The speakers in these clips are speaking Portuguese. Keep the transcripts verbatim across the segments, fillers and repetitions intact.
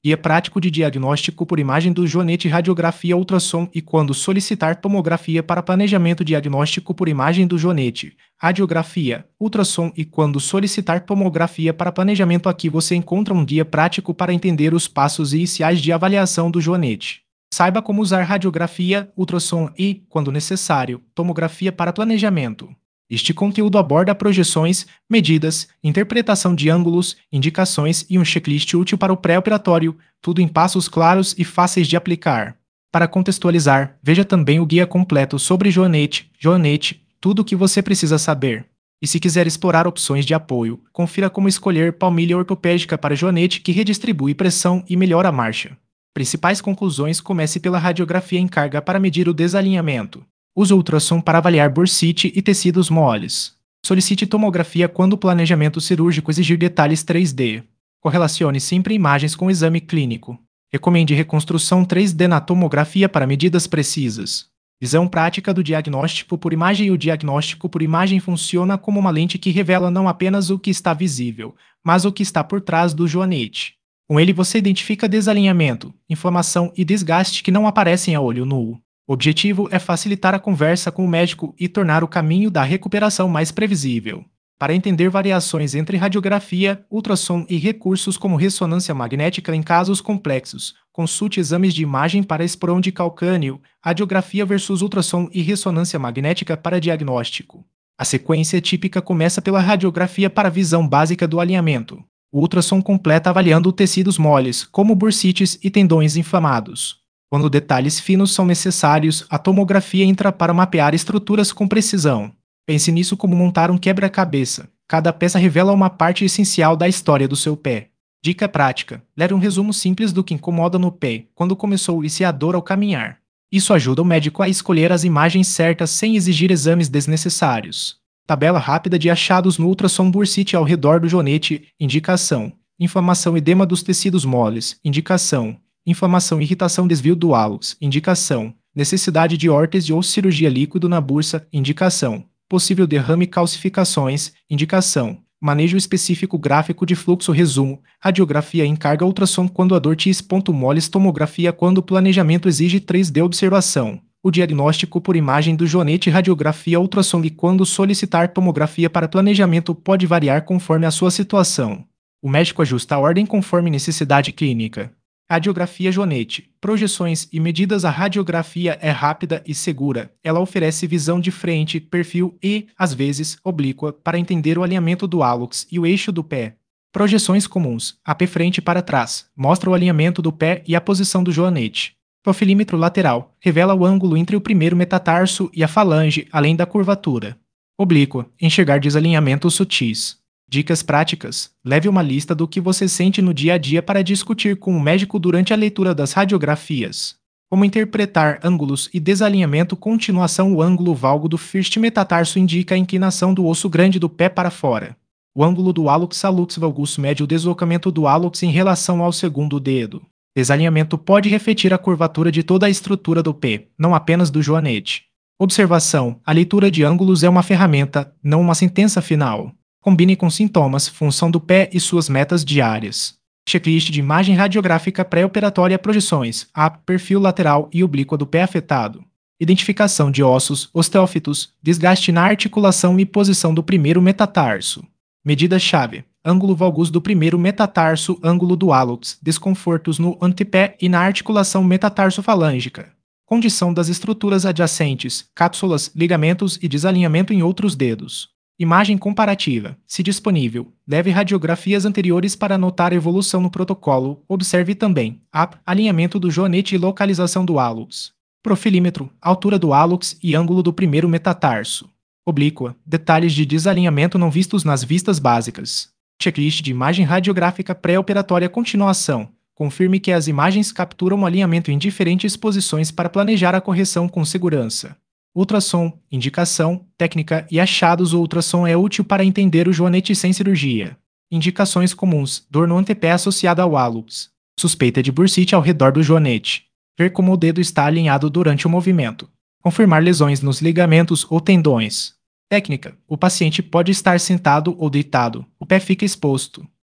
Guia prático de diagnóstico por imagem do joanete radiografia ultrassom e quando solicitar tomografia para planejamento diagnóstico por imagem do joanete, radiografia, ultrassom e quando solicitar tomografia para planejamento. Aqui você encontra um guia prático para entender os passos iniciais de avaliação do joanete. Saiba como usar radiografia, ultrassom e, quando necessário, tomografia para planejamento. Este conteúdo aborda projeções, medidas, interpretação de ângulos, indicações e um checklist útil para o pré-operatório, tudo em passos claros e fáceis de aplicar. Para contextualizar, veja também o guia completo sobre joanete, joanete, tudo o que você precisa saber. E se quiser explorar opções de apoio, confira como escolher palmilha ortopédica para joanete que redistribui pressão e melhora a marcha. Principais conclusões: comece pela radiografia em carga para medir o desalinhamento. Use o ultrassom para avaliar bursite e tecidos moles. Solicite tomografia quando o planejamento cirúrgico exigir detalhes três D. Correlacione sempre imagens com o exame clínico. Recomende reconstrução três D na tomografia para medidas precisas. Visão prática do diagnóstico por imagem. O diagnóstico por imagem funciona como uma lente que revela não apenas o que está visível, mas o que está por trás do joanete. Com ele você identifica desalinhamento, inflamação e desgaste que não aparecem a olho nu. O objetivo é facilitar a conversa com o médico e tornar o caminho da recuperação mais previsível. Para entender variações entre radiografia, ultrassom e recursos como ressonância magnética em casos complexos, consulte exames de imagem para esporão de calcânio, radiografia versus ultrassom e ressonância magnética para diagnóstico. A sequência típica começa pela radiografia para a visão básica do alinhamento. O ultrassom completa avaliando tecidos moles, como bursites e tendões inflamados. Quando detalhes finos são necessários, a tomografia entra para mapear estruturas com precisão. Pense nisso como montar um quebra-cabeça. Cada peça revela uma parte essencial da história do seu pé. Dica prática: ler um resumo simples do que incomoda no pé, quando começou e se a dor ao caminhar. Isso ajuda o médico a escolher as imagens certas sem exigir exames desnecessários. Tabela rápida de achados no ultrassom bursite ao redor do joanete. Indicação: inflamação, edema dos tecidos moles. Indicação: inflamação, irritação, desvio do hálux. Indicação: necessidade de órtese ou cirurgia líquido na bursa. Indicação: possível derrame e calcificações. Indicação: manejo específico gráfico de fluxo. Resumo: radiografia em carga, ultrassom quando a dor tis. Moles, tomografia quando o planejamento exige três D. Observação: o diagnóstico por imagem do joanete, radiografia, ultrassom e quando solicitar tomografia para planejamento pode variar conforme a sua situação. O médico ajusta a ordem conforme necessidade clínica. Radiografia joanete, projeções e medidas. A radiografia é rápida e segura. Ela oferece visão de frente, perfil e, às vezes, oblíqua para entender o alinhamento do hálux e o eixo do pé. Projeções comuns, a pé frente para trás, mostra o alinhamento do pé e a posição do joanete. Profilímetro lateral, revela o ângulo entre o primeiro metatarso e a falange, além da curvatura. Oblíqua, enxergar desalinhamentos sutis. Dicas práticas: leve uma lista do que você sente no dia a dia para discutir com o médico durante a leitura das radiografias. Como interpretar ângulos e desalinhamento. Continuação: o ângulo valgo do first metatarso indica a inclinação do osso grande do pé para fora. O ângulo do hálux hallux valgus mede o deslocamento do hálux em relação ao segundo dedo. Desalinhamento pode refletir a curvatura de toda a estrutura do pé, não apenas do joanete. Observação: a leitura de ângulos é uma ferramenta, não uma sentença final. Combine com sintomas, função do pé e suas metas diárias. Checklist de imagem radiográfica pré-operatória. Projeções, a, perfil lateral e oblíqua do pé afetado. Identificação de ossos, osteófitos, desgaste na articulação e posição do primeiro metatarso. Medida-chave: ângulo valgus do primeiro metatarso, ângulo do hálux, desconfortos no antepé e na articulação metatarso-falângica. Condição das estruturas adjacentes, cápsulas, ligamentos e desalinhamento em outros dedos. Imagem comparativa. Se disponível, leve radiografias anteriores para anotar a evolução no protocolo. Observe também a alinhamento do joanete e localização do hálux. Profilímetro, altura do hálux e ângulo do primeiro metatarso. Oblíqua, detalhes de desalinhamento não vistos nas vistas básicas. Checklist de imagem radiográfica pré-operatória. Continuação: confirme que as imagens capturam o alinhamento em diferentes posições para planejar a correção com segurança. Ultrassom, indicação, técnica e achados. O ultrassom é útil para entender o joanete sem cirurgia. Indicações comuns: dor no antepé associada ao hálux. Suspeita de bursite ao redor do joanete. Ver como o dedo está alinhado durante o movimento. Confirmar lesões nos ligamentos ou tendões. Técnica: o paciente pode estar sentado ou deitado. O pé fica exposto.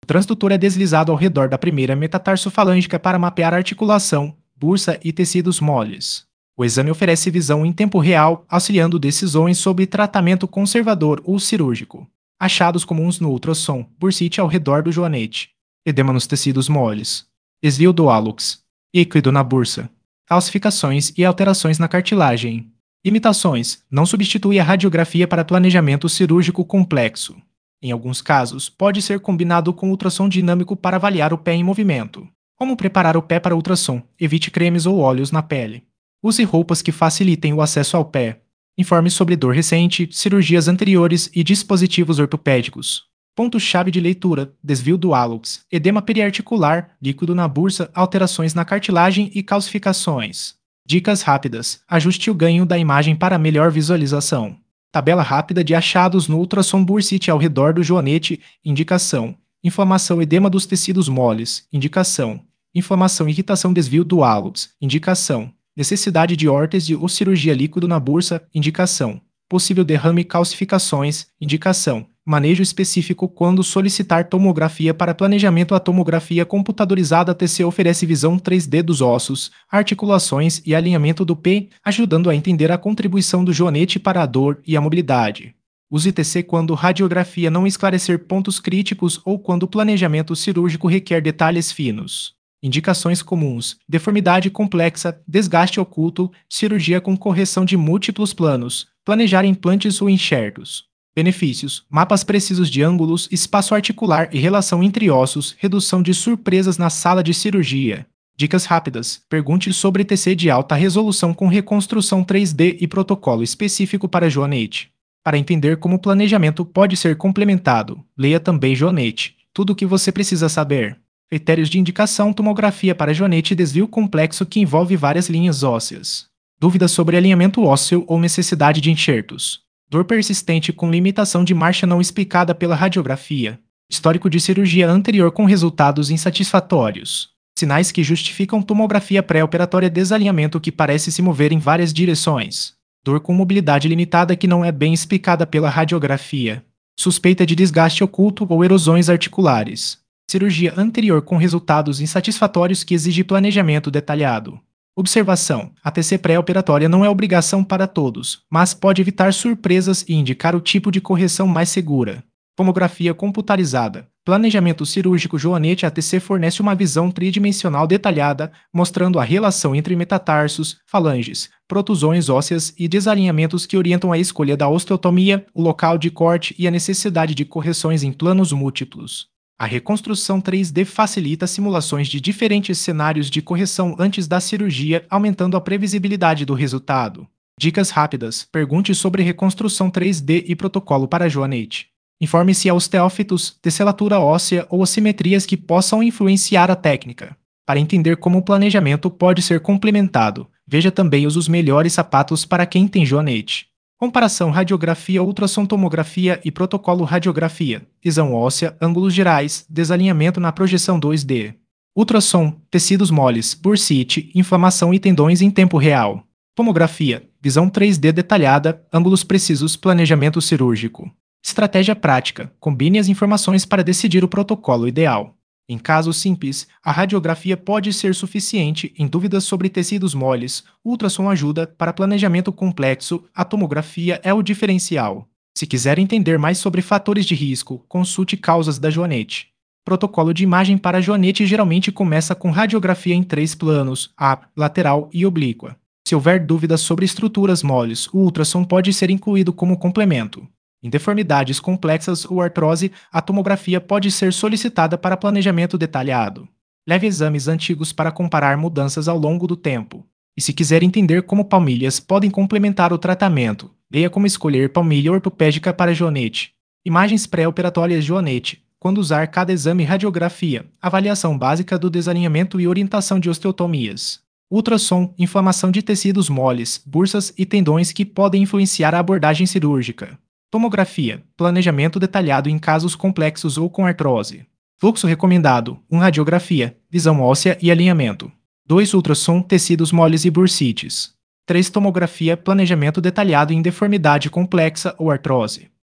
O transdutor é deslizado ao redor da primeira metatarso-falângica para mapear a articulação, bursa e tecidos moles. O exame oferece visão em tempo real, auxiliando decisões sobre tratamento conservador ou cirúrgico. Achados comuns no ultrassom: bursite ao redor do joanete, edema nos tecidos moles, desvio do hálux, líquido na bursa, calcificações e alterações na cartilagem. Limitações: não substitui a radiografia para planejamento cirúrgico complexo. Em alguns casos, pode ser combinado com ultrassom dinâmico para avaliar o pé em movimento. Como preparar o pé para ultrassom? Evite cremes ou óleos na pele. Use roupas que facilitem o acesso ao pé. Informe sobre dor recente, cirurgias anteriores e dispositivos ortopédicos. Ponto-chave de leitura: desvio do hálux, edema periarticular, líquido na bursa, alterações na cartilagem e calcificações. Dicas rápidas: ajuste o ganho da imagem para melhor visualização. Tabela rápida de achados no ultrassom bursite ao redor do joanete. Indicação: inflamação, edema dos tecidos moles. Indicação: inflamação, irritação, desvio do hálux. Indicação: necessidade de órtese ou cirurgia, líquido na bursa. Indicação: possível derrame e calcificações. Indicação: manejo específico quando solicitar tomografia para planejamento. A tomografia computadorizada T C oferece visão três D dos ossos, articulações e alinhamento do pé, ajudando a entender a contribuição do joanete para a dor e a mobilidade. Use T C quando radiografia não esclarecer pontos críticos ou quando o planejamento cirúrgico requer detalhes finos. Indicações comuns: deformidade complexa, desgaste oculto, cirurgia com correção de múltiplos planos, planejar implantes ou enxertos. Benefícios: mapas precisos de ângulos, espaço articular e relação entre ossos, redução de surpresas na sala de cirurgia. Dicas rápidas: pergunte sobre T C de alta resolução com reconstrução três D e protocolo específico para joanete. Para entender como o planejamento pode ser complementado, leia também Joanete. Tudo o que você precisa saber. Critérios de indicação: tomografia para joanete e desvio complexo que envolve várias linhas ósseas. Dúvidas sobre alinhamento ósseo ou necessidade de enxertos. Dor persistente com limitação de marcha não explicada pela radiografia. Histórico de cirurgia anterior com resultados insatisfatórios. Sinais que justificam tomografia pré-operatória: desalinhamento que parece se mover em várias direções. Dor com mobilidade limitada que não é bem explicada pela radiografia. Suspeita de desgaste oculto ou erosões articulares. Cirurgia anterior com resultados insatisfatórios que exige planejamento detalhado. Observação: a T C pré-operatória não é obrigação para todos, mas pode evitar surpresas e indicar o tipo de correção mais segura. Tomografia computarizada. Planejamento cirúrgico joanete. A T C fornece uma visão tridimensional detalhada, mostrando a relação entre metatarsos, falanges, protusões ósseas e desalinhamentos que orientam a escolha da osteotomia, o local de corte e a necessidade de correções em planos múltiplos. A reconstrução três D facilita simulações de diferentes cenários de correção antes da cirurgia, aumentando a previsibilidade do resultado. Dicas rápidas: pergunte sobre reconstrução três D e protocolo para joanete. Informe se há osteófitos, tesselatura óssea ou assimetrias que possam influenciar a técnica. Para entender como o planejamento pode ser complementado, veja também os, os melhores sapatos para quem tem joanete. Comparação: radiografia, ultrassom, tomografia e protocolo. Radiografia: visão óssea, ângulos gerais, desalinhamento na projeção dois D. Ultrassom: tecidos moles, bursite, inflamação e tendões em tempo real. Tomografia: visão três D detalhada, ângulos precisos, planejamento cirúrgico. Estratégia prática: combine as informações para decidir o protocolo ideal. Em casos simples, a radiografia pode ser suficiente. Em dúvidas sobre tecidos moles, o ultrassom ajuda. Para planejamento complexo, a tomografia é o diferencial. Se quiser entender mais sobre fatores de risco, consulte causas da joanete. Protocolo de imagem para joanete geralmente começa com radiografia em três planos: A, lateral e oblíqua. Se houver dúvidas sobre estruturas moles, o ultrassom pode ser incluído como complemento. Em deformidades complexas ou artrose, a tomografia pode ser solicitada para planejamento detalhado. Leve exames antigos para comparar mudanças ao longo do tempo. E se quiser entender como palmilhas podem complementar o tratamento, leia como escolher palmilha ortopédica para joanete. Imagens pré-operatórias joanete. Quando usar cada exame: radiografia, avaliação básica do desalinhamento e orientação de osteotomias. Ultrassom: inflamação de tecidos moles, bursas e tendões que podem influenciar a abordagem cirúrgica. Tomografia: planejamento detalhado em casos complexos ou com artrose. Fluxo recomendado: um radiografia, visão óssea e alinhamento. dois Ultrassom, tecidos moles e bursites. três Tomografia: planejamento detalhado em deformidade complexa ou artrose.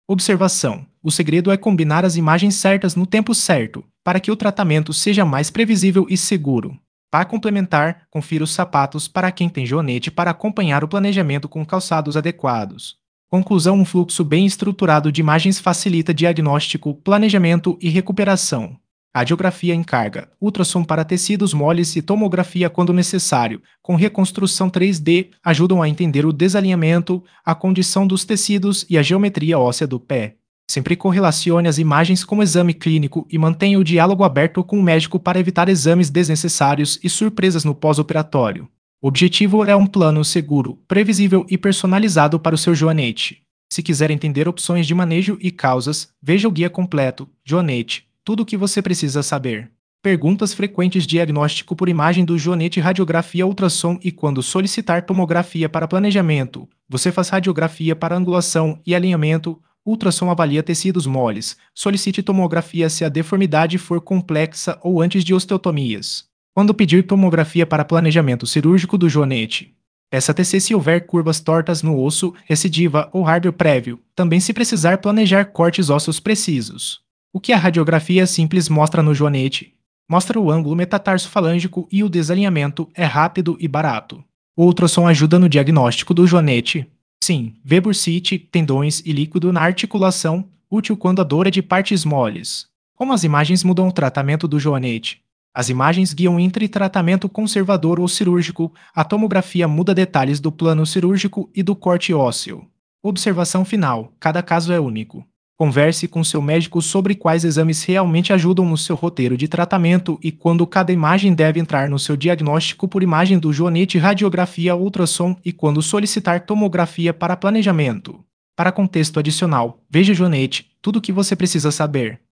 Observação: o segredo é combinar as imagens certas no tempo certo, para que o tratamento seja mais previsível e seguro. Para complementar, confira os sapatos para quem tem joanete para acompanhar o planejamento com calçados adequados. Conclusão: um fluxo bem estruturado de imagens facilita diagnóstico, planejamento e recuperação. Radiografia em carga, ultrassom para tecidos moles e tomografia quando necessário, com reconstrução três D, ajudam a entender o desalinhamento, a condição dos tecidos e a geometria óssea do pé. Sempre correlacione as imagens com o exame clínico e mantenha o diálogo aberto com o médico para evitar exames desnecessários e surpresas no pós-operatório. O objetivo é um plano seguro, previsível e personalizado para o seu joanete. Se quiser entender opções de manejo e causas, veja o guia completo, Joanete. Tudo o que você precisa saber. Perguntas frequentes: diagnóstico por imagem do joanete, radiografia, ultrassom e quando solicitar tomografia para planejamento. Você faz radiografia para angulação e alinhamento, ultrassom avalia tecidos moles, solicite tomografia se a deformidade for complexa ou antes de osteotomias. Quando pedir tomografia para planejamento cirúrgico do joanete. Peça T C se houver curvas tortas no osso, recidiva ou hardware prévio, também se precisar planejar cortes ósseos precisos. O que a radiografia simples mostra no joanete? Mostra o ângulo metatarso-falângico e o desalinhamento, é rápido e barato. O ultrassom ajuda no diagnóstico do joanete? Sim, vê bursite, tendões e líquido na articulação, útil quando a dor é de partes moles. Como as imagens mudam o tratamento do joanete? As imagens guiam entre tratamento conservador ou cirúrgico, a tomografia muda detalhes do plano cirúrgico e do corte ósseo. Observação final: cada caso é único. Converse com seu médico sobre quais exames realmente ajudam no seu roteiro de tratamento e quando cada imagem deve entrar no seu diagnóstico por imagem do joanete, radiografia, ultrassom e quando solicitar tomografia para planejamento. Para contexto adicional, veja Joanete, tudo o que você precisa saber.